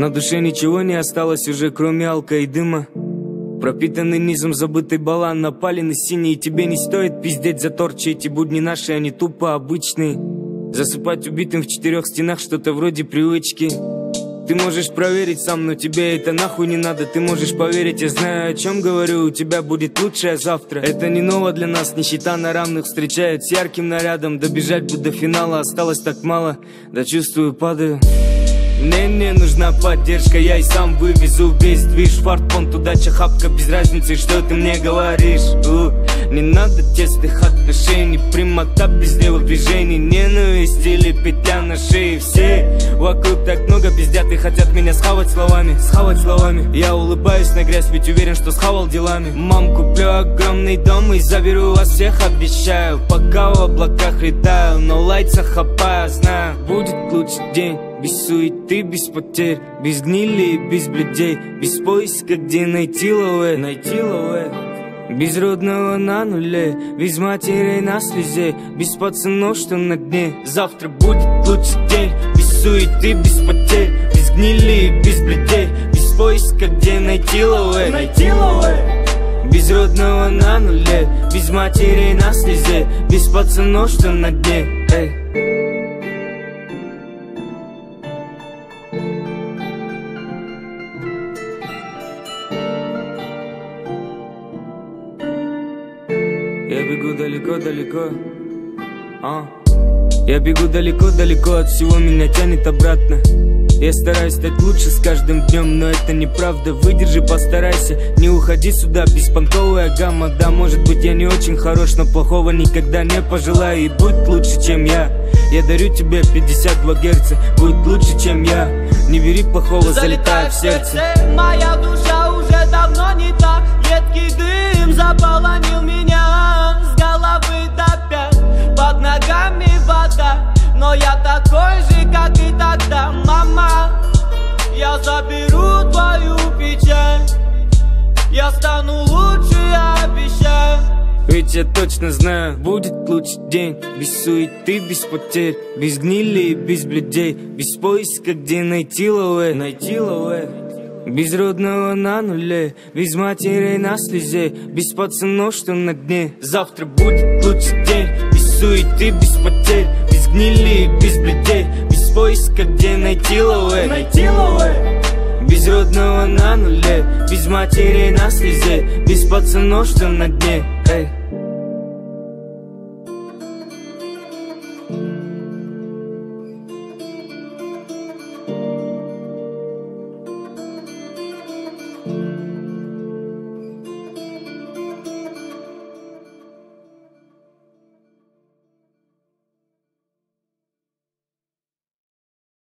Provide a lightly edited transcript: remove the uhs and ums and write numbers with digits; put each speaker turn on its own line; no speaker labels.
На душе ничего не осталось уже, кроме алка и дыма. Пропитанный низом забытый балан, напаленный синий. И тебе не стоит пиздеть за торчи. Эти будни наши, они тупо обычные. Засыпать убитым в 4 стенах, что-то вроде привычки. Ты можешь проверить сам, но тебе это нахуй не надо. Ты можешь поверить, я знаю, о чем говорю. У тебя будет лучшее завтра. Это не ново для нас, нищета на равных встречает с ярким нарядом. Добежать бы до финала, осталось так мало. Да чувствую, падаю. Мне нужна поддержка, я и сам вывезу весь движ. Фартпонт, удача, хапка, без разницы, что ты мне говоришь. Не надо тесных отношений, прямота без левых движений. Ненависть или петля на шее. Все вокруг так много пиздят и хотят меня схавать словами. Я улыбаюсь на грязь, ведь уверен, что схавал делами. Мам, куплю огромный дом и заберу вас всех, обещаю. Пока в облаках летаю, но лайца хапаю. Знаю, будет лучший день. Без суеты, без потерь, без гнили и без бледей. Без поиска, где найти лове. Без родного на нуле, без матерей на слезе. Без пацанов, что на дне. Завтра будет лучший день. Без суеты, без потерь, без гнили и без бледей. Без поиска, где найти лове. Без родного на нуле, без матерей на слезе. Без пацанов, что на дне. Я бегу далеко-далеко, Я бегу далеко-далеко, от всего меня тянет обратно. Я стараюсь стать лучше с каждым днем, но это неправда. Выдержи, постарайся, не уходи сюда. Беспонтовая гамма, да, может быть я не очень хорош, но плохого никогда не пожелаю. И будь лучше, чем я. Я дарю тебе 52 герца, будь лучше, чем я. Не бери плохого, залетай в сердце.
Моя душа уже давно не та. Едкий дым заполонил меня с головы до пят. Под ногами вода, но я такой же, как и тогда. Мама, я заберу твою печаль. Я стану лучше, обещаю.
Ведь я точно знаю, будет лучший день. Без суеты, без потерь, без гнили и без бледей. Без поиска, где найти лове. Без родного на нуле, без матерей на слезе. Без пацанов, что на дне. Завтра будет лучший день. Без суеты, без потерь, без гнили и без бледей. Без поиска, где найти лове. Без родного на нуле, без матерей на слезе. Без пацанов, что на дне.